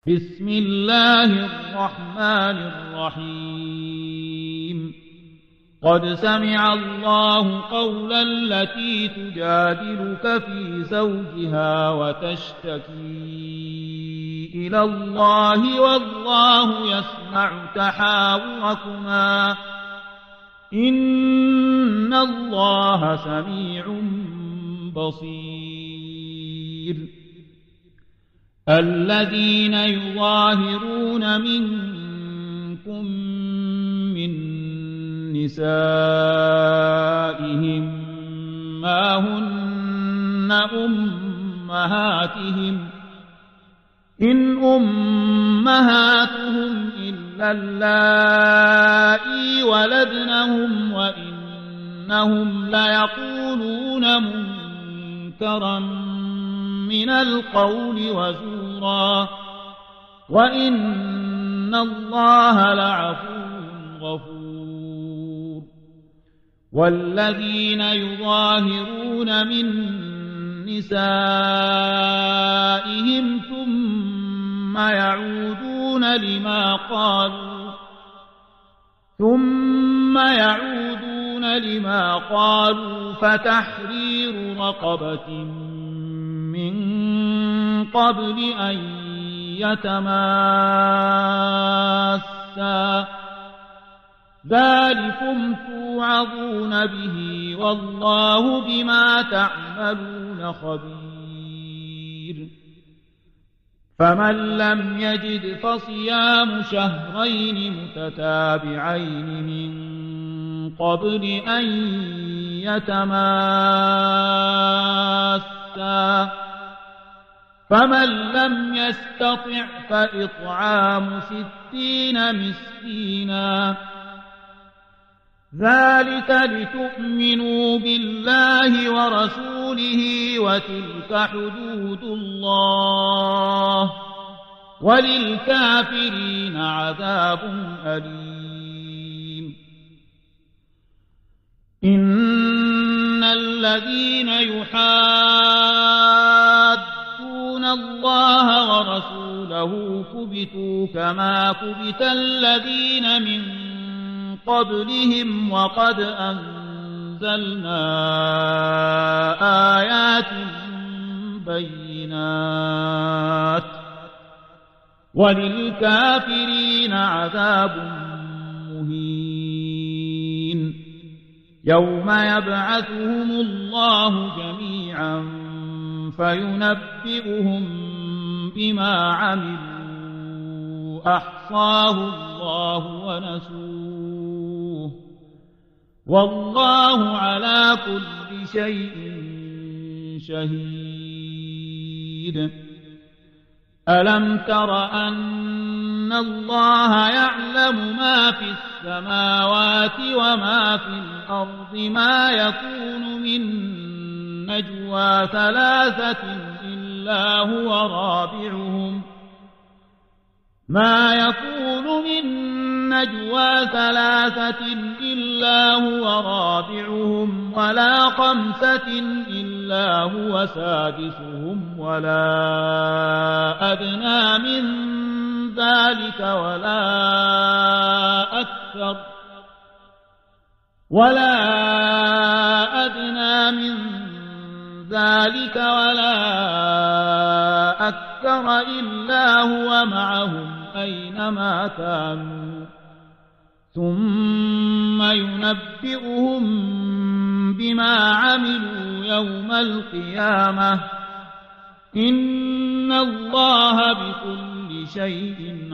بسم الله الرحمن الرحيم قد سمع الله قولا التي تجادلك في زوجها وتشتكي إلى الله والله يسمع تحاوركما إن الله سميع بصير الذين يظاهرون منكم من نسائهم ما هن أمهاتهم إن أمهاتهم إلا اللائي ولدنهم وإنهم ليقولون منكرا من القول وزورا وإن الله لعفو غفور والذين يظاهرون من نسائهم ثم يعودون لما قالوا فتحرير رقبة من قبل أن يتماسا ذلكم توعظون به والله بما تعملون خبير فمن لم يجد فصيام شهرين متتابعين من قبل أن يتماسا فمن لم يستطع فإطعام 60 مسكينا ذلك لتؤمنوا بالله ورسوله وتلك حدود الله وللكافرين عذاب أليم إن الذين يحادون الله ورسوله كبتوا كما كبت الذين من قبلهم وقد أنزلنا آيات بينات وللكافرين عذاب مهين يوم يبعثهم الله جميعا فينبئهم بما عملوا أحصاه الله ونسوه والله على كل شيء شهيد ألم تر أن الله يعلم ما في السماوات وما في الأرض ما يكون من نجوى ثلاثة إلا هو رابعهم ولا خمسة إلا هو سادسهم ولا أدنى من ذلك ولا أكثر إلا هو معهم أينما كانوا ثم ينبئهم بما عملوا يوم القيامة إن الله بكل شيء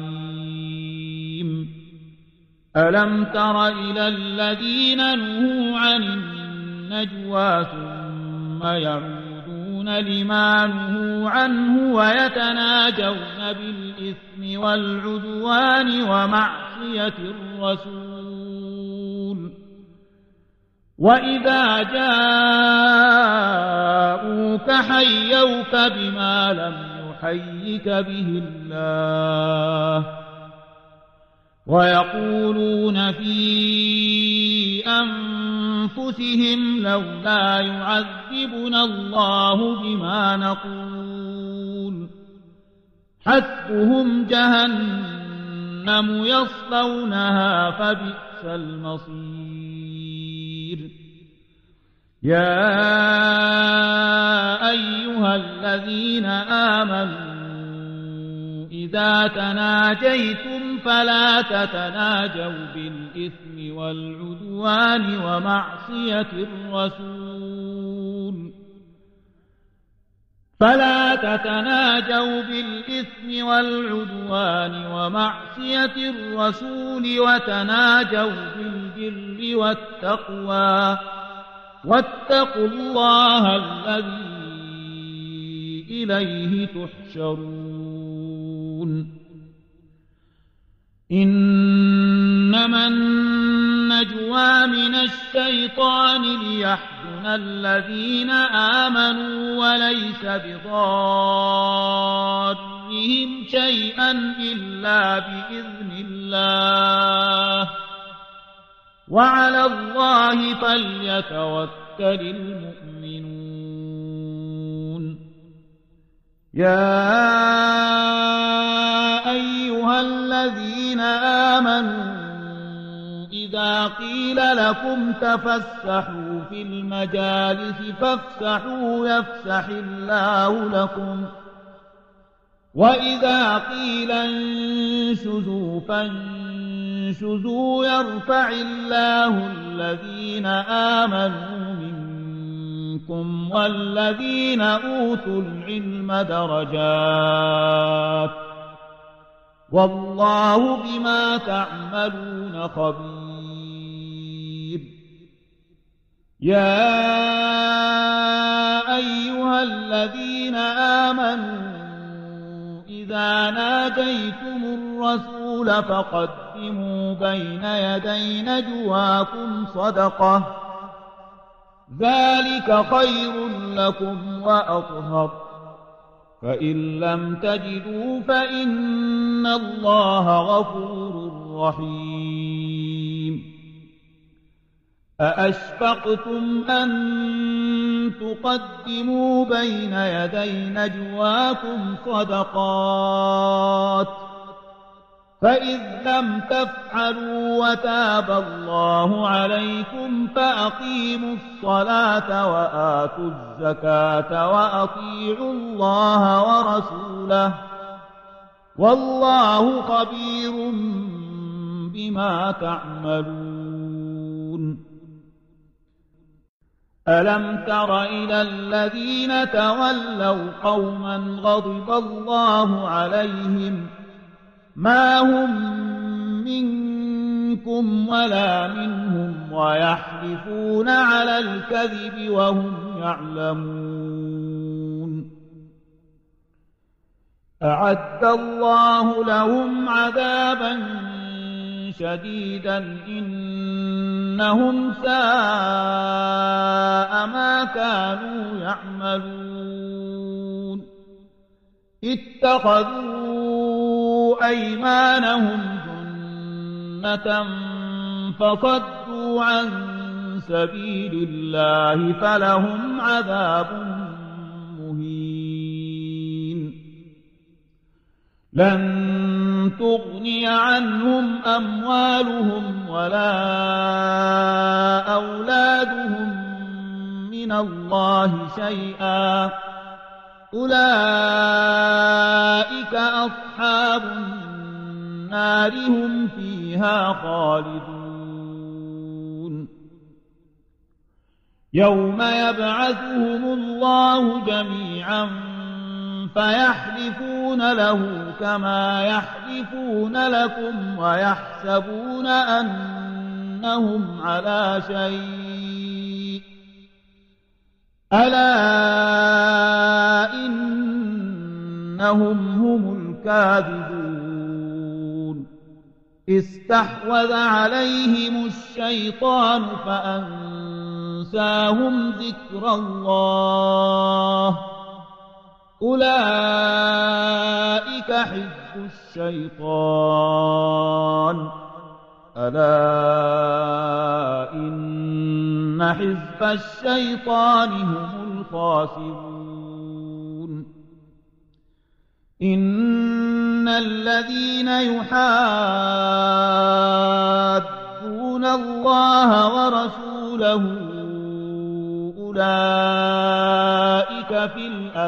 عليم ألم تر إلى الذين نهوا عن النجوى ثم يعودون لما نهوا عنه ويتناجون بالإثم والعدوان ومعصية الرسول وإذا جاءوك حيوك بما لم يحيك به الله ويقولون في أنفسهم لولا يعذبنا الله بما نقول حسبهم جهنم يصلونها فبئس المصير يا أيها الذين آمنوا إذا تناجيتم فلا تتناجوا بالإثم والعدوان ومعصية الرسول وتناجوا بالبر والتقوى واتقوا الله الذي إليه تحشرون إنما النجوى من الشيطان ليحزن الذين آمنوا وليس بضارهم شيئا إلا بإذن الله وعلى الله فليتوكل المؤمنون يا أيها الذين آمنوا إذا قيل لكم تفسحوا في المجالس فافسحوا يفسح الله لكم وإذا قيل انشزوا فانشزوا يرفع الله الذين آمنوا منكم والذين أوتوا العلم درجات والله بما تعملون خبير يا أيها الذين آمنوا إذا ناجيتم الرسول فقدموا بين يدي نجواكم صدقة ذلك خير لكم وأطهر فإن لم تجدوا فإن الله غفور رحيم أأشفقتم أن تقدموا بين يدي نجواكم صدقات فإذ لم تفعلوا وتاب الله عليكم فأقيموا الصلاة وآتوا الزكاة وأطيعوا الله ورسوله والله خبير بما تعملون ألم تر إلى الذين تولوا قوما غضب الله عليهم ما هم منكم ولا منهم ويحلفون على الكذب وهم يعلمون أعد الله لهم عذابا شديدا إنهم ساء ما كانوا يعملون اتخذوا أيمانهم جنة فصدوا عن سبيل الله فلهم عذاب مهين لن تغني عنهم أموالهم ولا أولادهم من الله شيئا أولئك أصحاب النار هم فيها خالدون يوم يبعثهم الله جميعا فيحلفون له كما يحلفون لكم ويحسبون أنهم على شيء ألا إنهم هم الكاذبون استحوذ عليهم الشيطان فأنساهم ذكر الله أولئك حزب الشيطان ألا إن حزب الشيطان هم الخاسرون إن الذين يحادون الله ورسوله أولئك في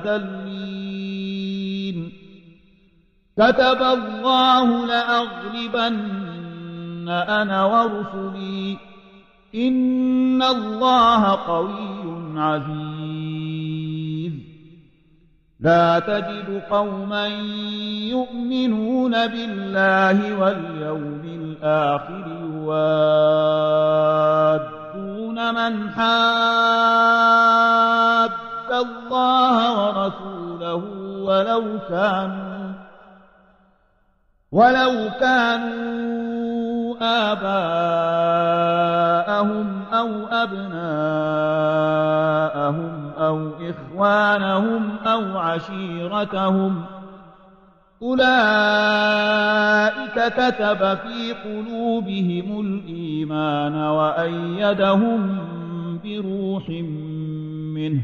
الأذلين كتب الله لأغلبن أنا ورسلي إن الله قوي عزيز لا تجد قوما يؤمنون بالله واليوم الآخر يوادون من حاد الله ورسوله ولو كانوا آباءهم أو أبناءهم أو إخوانهم أو عشيرتهم أولئك كتب في قلوبهم الإيمان وأيدهم بروح منه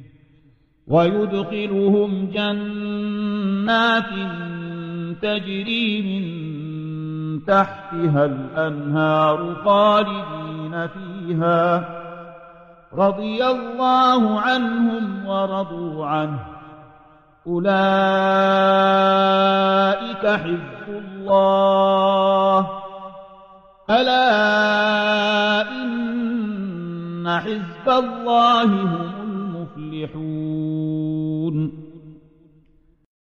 ويدخلهم جنات تجري من تحتها الأنهار خالدين فيها رضي الله عنهم ورضوا عنه أولئك حزب الله ألا إن حزب الله هم